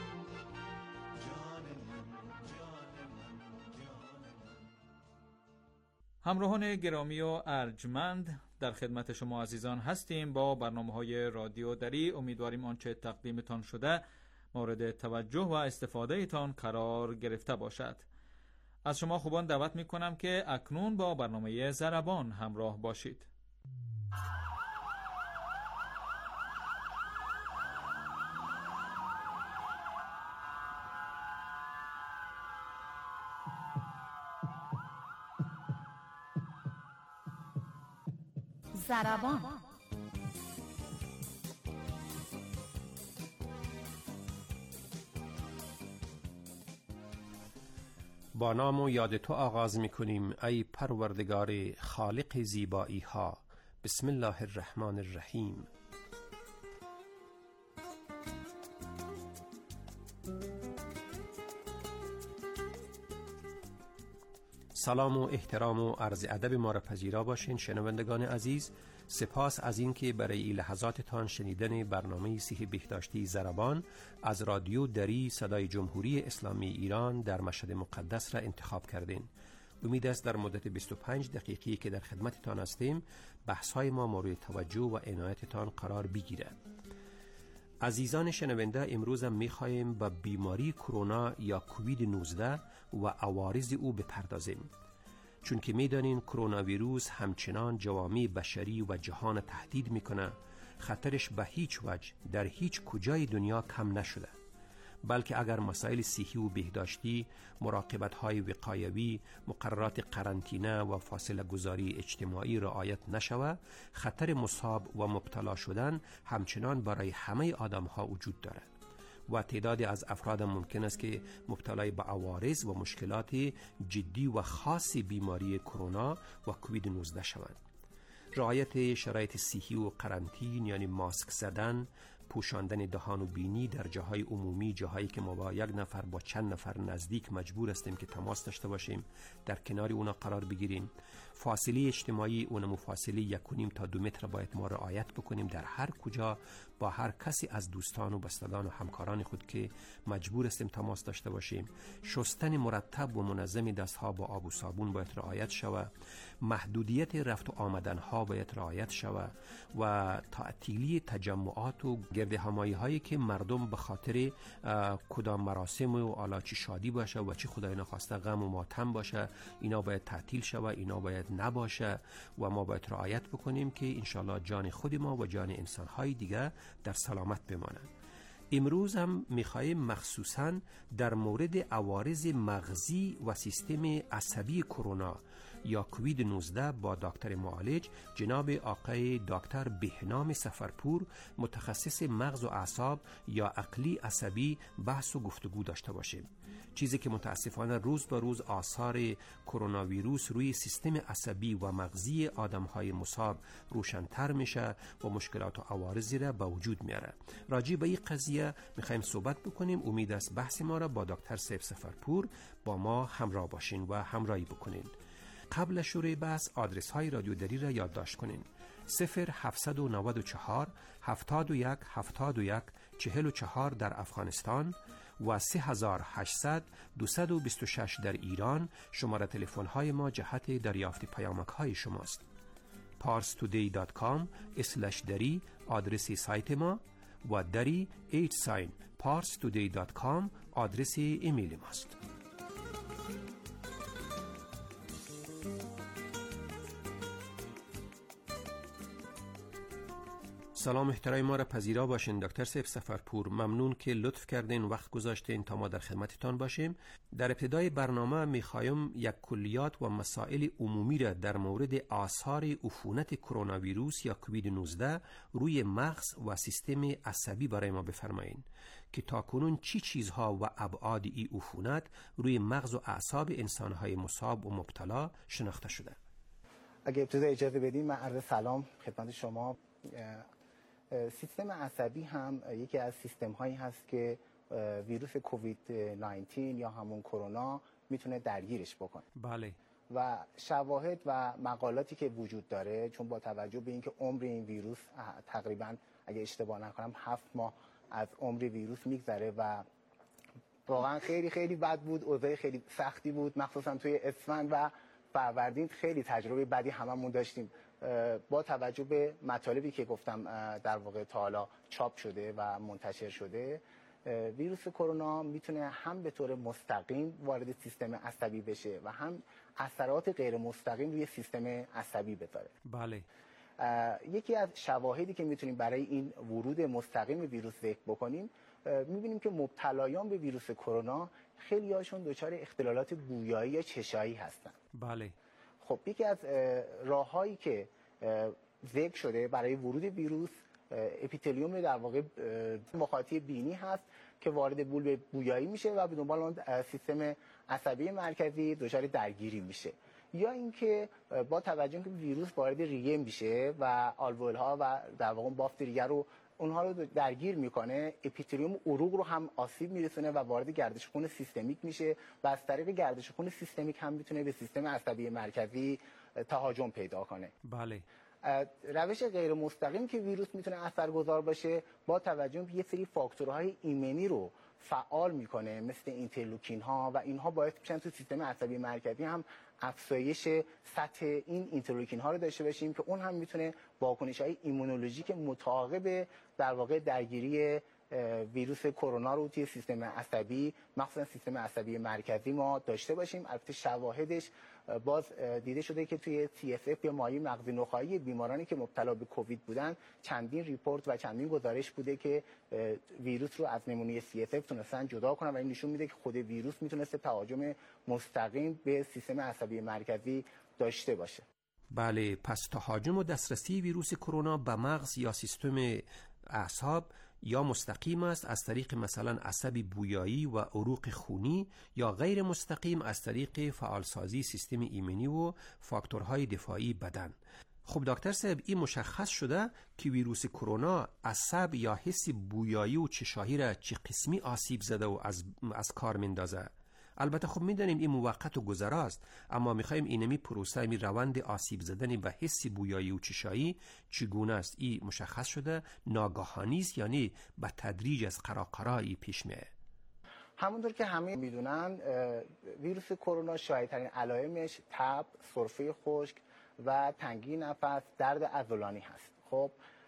جان من، جان من، جان من. همراهان گرامی و ارجمند، در خدمت شما عزیزان هستیم با برنامه‌های رادیو دری. امیدواریم آنچه تقدیمتان شده مورد توجه و استفاده تان قرار گرفته باشد. از شما خوبان دعوت می‌کنم که اکنون با برنامه ضربان همراه باشید. ضربان. با نام و یاد تو آغاز می کنیم ای پروردگار خالق زیبایی ها. بسم الله الرحمن الرحیم. سلام و احترام و عرض ادب ما را پذیرا باشین شنوندگان عزیز. سپاس از اینکه برای این لحظاتتان شنیدن برنامه صحیح بهداشتی ضربان از رادیو دری صدای جمهوری اسلامی ایران در مشهد مقدس را انتخاب کردین. امید است در مدت 25 دقیقه‌ای که در خدمتتان هستیم بحث‌های ما مورد توجه و عنایتتان قرار بگیرد. عزیزان شنونده، امروز می‌خواهیم به بیماری کرونا یا کووید 19 و عوارض او بپردازیم. چون که می‌دانین کرونا ویروس همچنان جوامع بشری و جهان تهدید می‌کنه، خطرش به هیچ وجه در هیچ کجای دنیا کم نشده. بلکه اگر مسائل صحی و بهداشتی، مراقبت‌های وقایوی، مقررات قرنطینه و فاصله گذاری اجتماعی رعایت نشود، خطر مصاب و مبتلا شدن همچنان برای همه آدم‌ها وجود دارد و تعدادی از افراد ممکن است که مبتلای به عوارض و مشکلات جدی و خاص بیماری کرونا و کووید 19 شوند. رعایت شرایط صحی و قرنطین یعنی ماسک زدن، پوشاندن دهان و بینی در جاهای عمومی، جاهایی که ما با یک نفر با چند نفر نزدیک مجبور هستیم که تماس داشته باشیم، در کنار اونا قرار بگیریم. فاصله اجتماعی اونم فاصله 1.5 تا 2 متر باید ما رعایت بکنیم در هر کجا با هر کسی از دوستان و بستگان و همکاران خود که مجبور هستیم تماس داشته باشیم. شستن مرتب و منظم دستها با آب و صابون باید رعایت شود. محدودیت رفت و آمدن ها باید رعایت شود و تعطیلی تجمعات و گرد همایی هایی که مردم به خاطر کدام مراسم و حالا چی شادی باشه و چی خدای نخواسته غم و ماتم باشه، اینا باید تعطیل شود، اینا باید نباشه و ما باید رعایت بکنیم که انشالله جان خود ما و جان انسان های دیگه در سلامت بمانه. امروز هم میخوایم مخصوصاً در مورد عوارض مغزی و سیستم عصبی کرونا یا کووید 19 با دکتر معالج جناب آقای دکتر بهنام سفرپور متخصص مغز و اعصاب یا عقلی عصبی بحث و گفتگو داشته باشیم. چیزی که متاسفانه روز به روز آثار کرونا ویروس روی سیستم عصبی و مغزی آدم‌های مصاب روشن‌تر میشه و مشکلات و عوارضی را به وجود میاره. راجع به این قضیه میخوایم صحبت بکنیم. امید است بحث ما را با دکتر سیف سفرپور با ما همراه باشین و همراهی بکنین. قبل شروع بحث آدرس های رادیو دری را یادداشت کنین: 0794 71 71 44 در افغانستان و 3800 226 در ایران. شماره تلفن های ما جهت دریافت پیامک های شماست. parstoday.com/dari آدرس سایت ما و دری parstoday.com آدرس ایمیل ماست. سلام احترام ما را پذیرا باشین دکتر سیف سفرپور. ممنون که لطف کردین وقت گذاشتین تا ما در خدمتتان باشیم. در ابتدای برنامه میخوایم یک کلیات و مسائل عمومی را در مورد آثار عفونت کرونا ویروس یا کووید 19 روی مغز و سیستم عصبی برای ما بفرمایین که تاکنون چی چیزها و ابعاد این عفونت روی مغز و اعصاب انسانهای مصاب و مبتلا شناخته شده. اگه ابتدا اجازه بدین من عرض سلام خدمت شما. سیستم عصبی هم یکی از سیستم هایی هست که ویروس کووید 19 یا همون کرونا میتونه درگیرش بکنه. بله. و شواهد و مقالاتی که وجود داره، چون با توجه به اینکه عمر این ویروس تقریبا اگه اشتباه نکنم 7 ماه از عمر ویروس میگذره و واقعا خیلی خیلی بد بود، اوضاع خیلی سختی بود، مخصوصا توی اسفند و فروردین خیلی تجربه بدی هممون داشتیم. با توجه به مطالبی که گفتم در واقع تا حالا چاپ شده و منتشر شده، ویروس کرونا میتونه هم به طور مستقیم وارد سیستم عصبی بشه و هم اثرات غیر مستقیم روی سیستم عصبی بذاره. بله. یکی از شواهدی که میتونیم برای این ورود مستقیم ویروس ذکر بکنیم، میبینیم که مبتلایان به ویروس کرونا خیلی هاشون دچار اختلالات بویایی یا چشایی هستن. بله. خب یکی از راههایی که ذکر شده برای ورود ویروس اپیتلیوم در واقع مخاطی بینی هست که وارد بولب بویایی میشه و به دنبال اون سیستم عصبی مرکزی دچار درگیری میشه، یا اینکه با توجه که ویروس وارد ریه میشه و آلوئول ها و در واقع بافت ریه رو اونها رو درگیر میکنه، اپیتلیوم عروق رو هم آسیب میرسونه و وارد گردش خون سیستمیک میشه و از طریق گردش خون سیستمیک هم میتونه به سیستم عصبی مرکزی تهاجم پیدا کنه. بله. روش غیر مستقیم که ویروس میتونه اثرگذار باشه با توجه به یه سری فاکتورهای ایمنی رو فعال میکنه، مثل اینترلوکین ها، و اینها باعث میشن تو سیستم عصبی مرکزی هم افزایش سطح این اینترلوکین ها رو داشته باشیم که اون هم میتونه واکنش های ایمونولوژیک متعاقب در واقع درگیری ویروس کرونا رو توی سیستم عصبی، مخصوصا سیستم عصبی مرکزی ما داشته باشیم. البته شواهدش باز دیده شده که توی CSF یا مایع مغزی نخاعی بیمارانی که مبتلا به کووید بودن چندین ریپورت و چندین گزارش بوده که ویروس رو از نمونه CSF تونستن جدا کنن و این نشون میده که خود ویروس میتونسته تهاجم مستقیم به سیستم عصبی مرکزی داشته باشه. بله، پس تهاجم و دسترسی ویروس کرونا به مغز یا سیستم اعصاب یا مستقیم است از طریق مثلا عصب بویایی و عروق خونی، یا غیر مستقیم از طریق فعالسازی سیستم ایمنی و فاکتورهای دفاعی بدن. خب دکتر صاحب، این مشخص شده که ویروس کرونا عصب یا حس بویایی و چشایی را چه قسمی آسیب زده و از کار مندازه؟ البته خب میدانیم این موقت و گذراست، اما میخوایم اینمی پروسه می روند آسیب زدن و حس بویایی و چشایی چگونه است؟ این مشخص شده ناگهانی است یعنی به تدریج از قراقرایی پیش میاد؟ همونطور که همه میدونن ویروس کرونا شایع‌ترین علائمش تب، سرفه خشک و تنگی نفس، درد عضلانی هست. خب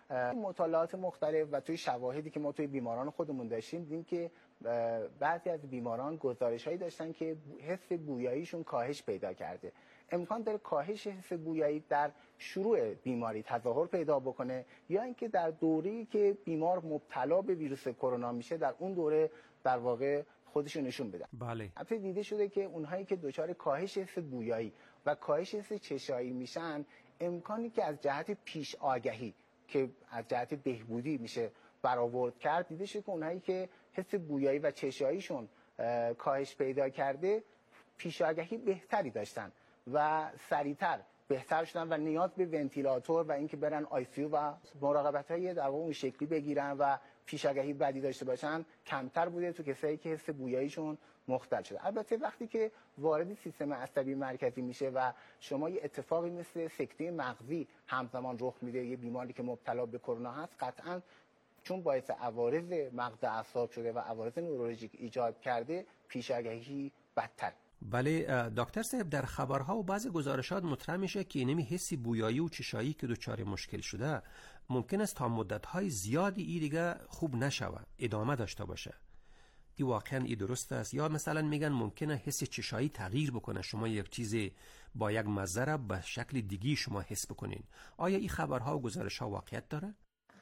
مطالعات مختلف و توی شواهدی که ما توی بیماران خودمون داشتیم دیدیم که بعضی از بیماران گزارش‌هایی داشتن که حس بویاییشون کاهش پیدا کرده. امکان داره کاهش حس بویایی در شروع بیماری تظاهر پیدا بکنه یا اینکه در دوره‌ای که بیمار مبتلا به ویروس کرونا میشه در اون دوره در واقع خودشون نشون بدن. بله. البته دیده شده که اونهایی که دچار کاهش حس بویایی و کاهش حس چشایی میشن امکانی که از جهت پیش آگهی که از جهت بهبودی میشه برآورد کرد دیده شده که اونهایی که حس بویایی و چشاییشون کاهش پیدا کرده پیش آگهی بهتری داشتن و سریعتر بهتر شدن و نیاز به ونتیلاتور و اینکه برن آی‌سی و مراقبت‌های در واقع اون شکلی بگیرن و پیش‌آگهی بدی داشته باشن کمتر بوده تو کسایی که حس بویاییشون مختل شده. البته وقتی که وارد سیستم عصبی مرکزی میشه و شما یه اتفاقی مثل سکته مغزی همزمان رخ میده یه بیماری که مبتلا به کرونا هست قطعاً چون باعث عوارض مغز اعصاب شده و عوارض نورولوژیک ایجاد کرده پیش‌آگهی بدتر. بله دکتر صاحب، در خبرها و بعضی گزارشات مطرح میشه که اینمی حسی بویایی و چشایی که دچار مشکل شده ممکن است تا مدت‌های زیادی ای دیگه خوب نشود، ادامه داشته باشه. این واقعا ای درست است؟ یا مثلا میگن ممکنه حس چشایی تغییر بکنه، شما یک چیز با یک مزه را به شکل دیگی شما حس بکنین. آیا این خبرها و گزارش‌ها واقعیت داره؟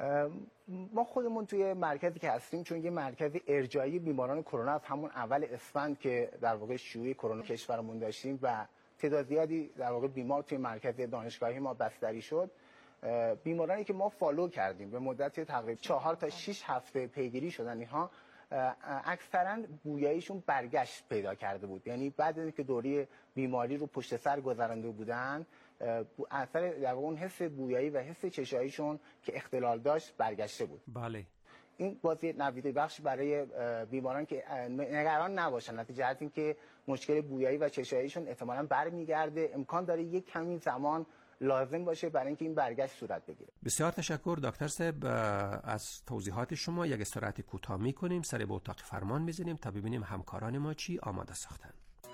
ما خودمون توی مرکزی که هستیم چون یه مرکز ارجاعی بیماران کرونا از همون اول اسفند که در واقع شیوع کرونا کشورمون داشتیم و تعداد زیادی در واقع بیمار توی مرکز دانشگاهی ما بستری شد، بیمارانی که ما فالو کردیم به مدت تقریبا 4 تا 6 هفته پیگیری شدن اینها اکثرا بویاییشون برگشت پیدا کرده بود. یعنی بعد از اینکه دوره بیماری رو پشت سر گذرانده بودن اثر در اون حس بویایی و حس چشاییشون که اختلال داشت برگشته بود. بله. این بازی نویده بخش برای بیماران که نگران نباشن نتیجه از اینکه مشکل بویایی و چشاییشون احتمالاً برمیگرده، امکان داره یک کمی زمان لازم باشه برای اینکه این برگشت صورت بگیره. بسیار تشکر دکتر صاحب از توضیحات شما. یک استراحت کوتاه می‌کنیم، سر به اتاق فرمان می‌زنیم تا ببینیم همکاران ما چی آماده ساختن.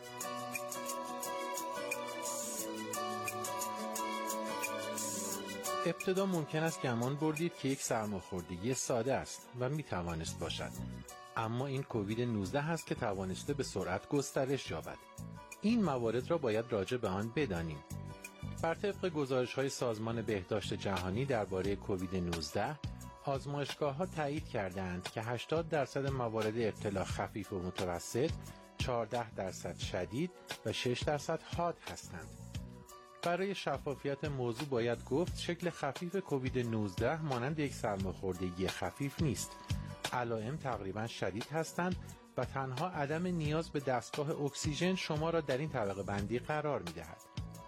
ابتدا ممکن است گمان بردید که یک سرماخوردگی ساده است و میتوانست باشد، اما این کووید 19 است که توانسته به سرعت گسترش یابد. این موارد را باید راجع به آن بدانیم. بر طبق گزارش‌های سازمان بهداشت جهانی درباره کووید 19 آزمایشگاه‌ها تایید کردند که 80% موارد ابتلا خفیف و متوسط، 14% شدید و 6% حاد هستند. برای شفافیت موضوع باید گفت شکل خفیف کووید 19 مانند یک سرماخوردگی خفیف نیست. علائم تقریبا شدید هستند و تنها عدم نیاز به دستگاه اکسیژن شما را در این طبقه بندی قرار می دهد.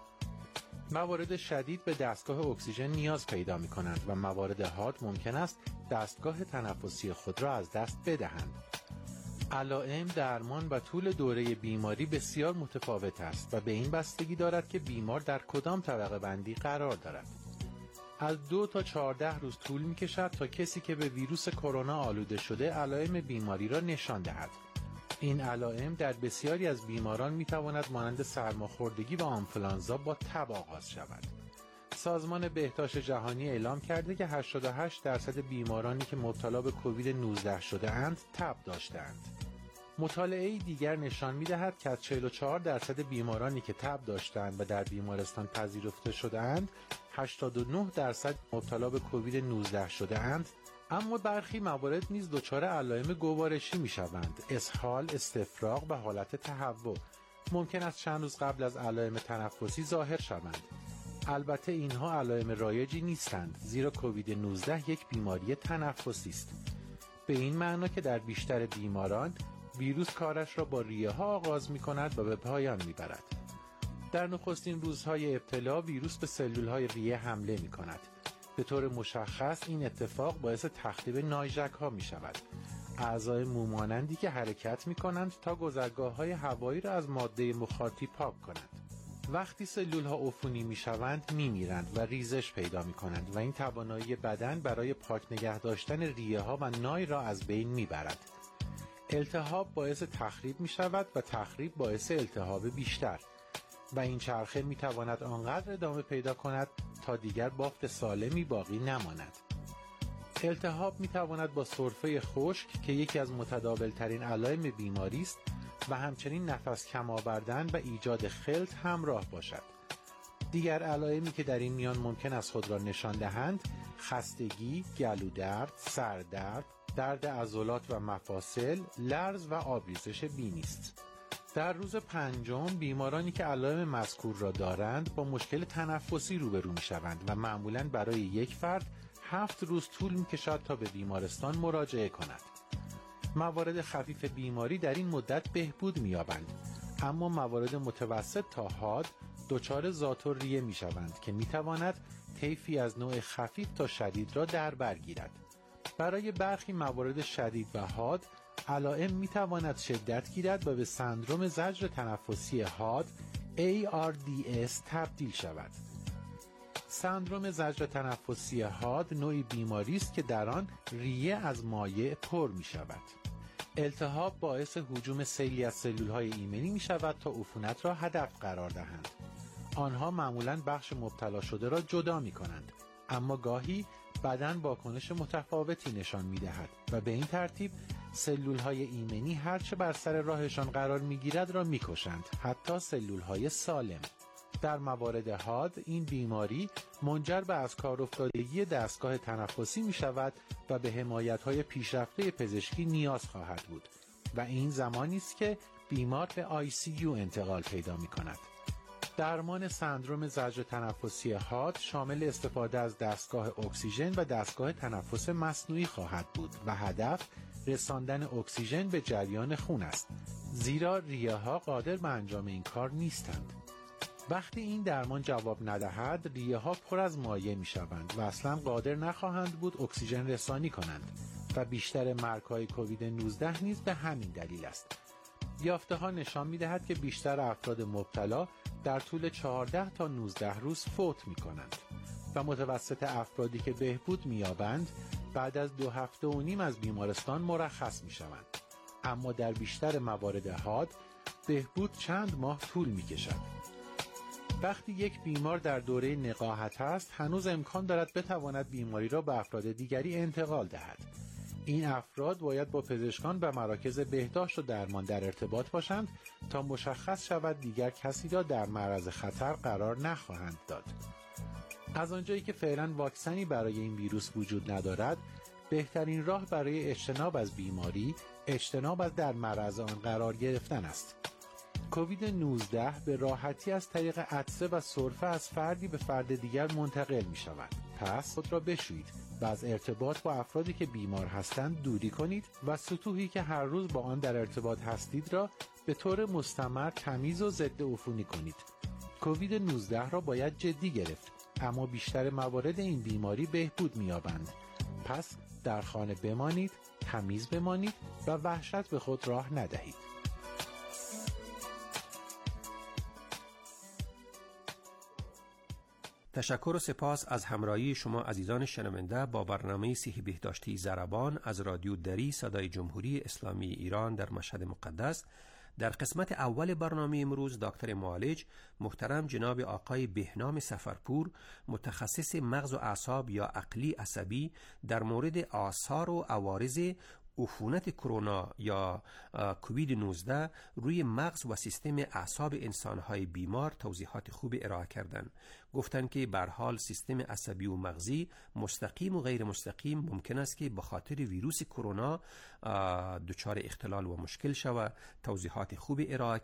موارد شدید به دستگاه اکسیژن نیاز پیدا می کنند و موارد حاد ممکن است دستگاه تنفسی خود را از دست بدهند. علائم، درمان و طول دوره بیماری بسیار متفاوت است و به این بستگی دارد که بیمار در کدام طبقه بندی قرار دارد. از 2 تا 14 روز طول می کشد تا کسی که به ویروس کرونا آلوده شده علائم بیماری را نشان دهد. این علائم در بسیاری از بیماران می تواند مانند سرماخوردگی و آنفولانزا با تب آغاز شود. سازمان بهداشت جهانی اعلام کرده که 88% بیمارانی که مبتلا به کووید 19 شده اند تب داشتند. مطالعه دیگر نشان می‌دهد که از 44% بیمارانی که تب داشتند و در بیمارستان پذیرفته شده‌اند، 89% مبتلا به کووید 19 شده اند، اما برخی موارد نیز دچار علائم گوارشی می‌شوند: اسهال، استفراغ و حالت تهوع. ممکن است چند روز قبل از علائم تنفسی ظاهر شوند. البته اینها علائم رایجی نیستند، زیرا کووید 19 یک بیماری تنفسی است. به این معنا که در بیشتر بیماران ویروس کارش را با ریه ها آغاز می کند و به پایان می برد. در نخستین روزهای ابتلا ویروس به سلول های ریه حمله می کند. به طور مشخص این اتفاق باعث تخریب نایژک ها می شود. اعضای مومانندی که حرکت می کنند تا گذرگاه های هوایی را از ماده مخاطی پاک کنند. وقتی سلول ها عفونی می شوند می میرند و ریزش پیدا می کنند و این توانایی بدن برای پاک نگه داشتن ریه ها و نای را از بین می برد. التهاب باعث تخریب می شود و تخریب باعث التهاب بیشتر و این چرخه می تواند آنقدر ادامه پیدا کند تا دیگر بافت سالمی باقی نماند. التهاب میتواند با سرفه خشک که یکی از متداول ترین علائم بیماری است و همچنین نفس کم آوردن و ایجاد خلط همراه باشد. دیگر علائمی که در این میان ممکن است خود را نشان دهند خستگی، گلودرد، سردرد، درد عضلات و مفاصل، لرز و آبریزش بینی است. در روز پنجم بیمارانی که علائم مذکور را دارند با مشکل تنفسی روبرو می‌شوند و معمولاً برای یک فرد 7 روز طول می‌کشد تا به بیمارستان مراجعه کند. موارد خفیف بیماری در این مدت بهبود می‌یابند، اما موارد متوسط تا حاد دچار ذات ریه می‌شوند که می‌تواند طیفی از نوع خفیف تا شدید را در بر گیرد. برای برخی موارد شدید و حاد علائم می‌تواند شدت گیرد و به سندرم زجر تنفسی حاد ARDS تبدیل شود. سندرم زجر تنفسی حاد نوعی بیماری است که در آن ریه از مایع پر می‌شود. التهاب باعث هجوم سیلی از سلول‌های ایمنی می‌شود تا عفونت را هدف قرار دهند. آنها معمولاً بخش مبتلا شده را جدا می‌کنند، اما گاهی بدن واکنش متفاوتی نشان می‌دهد و به این ترتیب سلول‌های ایمنی هرچه بر سر راهشان قرار می‌گیرد را می‌کشند، حتی سلول‌های سالم. در موارد حاد این بیماری منجر به از کار افتادگی دستگاه تنفسی می‌شود و به حمایت‌های پیشرفته پزشکی نیاز خواهد بود و این زمانی است که بیمار به ICU انتقال پیدا می‌کند. درمان سندرم زجر تنفسی حاد شامل استفاده از دستگاه اکسیژن و دستگاه تنفس مصنوعی خواهد بود و هدف رساندن اکسیژن به جریان خون است، زیرا ریه‌ها قادر به انجام این کار نیستند. وقتی این درمان جواب ندهد، ریه‌ها پر از مایع می‌شوند و اصلاً قادر نخواهند بود اکسیژن رسانی کنند و بیشتر مرگ‌های کووید 19 نیز به همین دلیل است. یافته‌ها نشان می‌دهد که بیشتر افراد مبتلا در طول 14 تا 19 روز فوت می‌کنند و متوسط افرادی که بهبود می‌یابند بعد از 2 هفته و نیم از بیمارستان مرخص می‌شوند. اما در بیشتر موارد حاد بهبود چند ماه طول می‌کشد. وقتی یک بیمار در دوره نقاهت است، هنوز امکان دارد بتواند بیماری را به افراد دیگری انتقال دهد. این افراد باید با پزشکان و مراکز بهداشت و درمان در ارتباط باشند تا مشخص شود دیگر کسی را در معرض خطر قرار نخواهند داد. از آنجایی که فعلا واکسنی برای این ویروس وجود ندارد، بهترین راه برای اجتناب از بیماری، اجتناب از در معرض آن قرار گرفتن است. کووید 19 به راحتی از طریق عطسه و سرفه از فردی به فرد دیگر منتقل می شود. پس خود را بشویید و از ارتباط با افرادی که بیمار هستند دوری کنید و سطوحی که هر روز با آن در ارتباط هستید را به طور مستمر تمیز و ضد عفونی کنید. کووید 19 را باید جدی گرفت، اما بیشتر موارد این بیماری بهبود می‌یابند. پس در خانه بمانید، تمیز بمانید و وحشت به خود راه ندهید. تشکر و سپاس از همراهی شما عزیزان شنونده با برنامه صحی بهداشتی ضربان از رادیو دری صدای جمهوری اسلامی ایران در مشهد مقدس. در قسمت اول برنامه امروز دکتر معالج محترم جناب آقای بهنام سفرپور متخصص مغز و اعصاب یا عقلی عصبی در مورد آثار و عوارض عفونت کرونا یا کووید 19 روی مغز و سیستم اعصاب انسان‌های بیمار توضیحات خوب ارائه کردند. گفتند که به هر حال سیستم عصبی و مغزی مستقیم و غیر مستقیم ممکن است که به خاطر ویروس کرونا دچار اختلال و مشکل شود. توضیحات خوب ارائه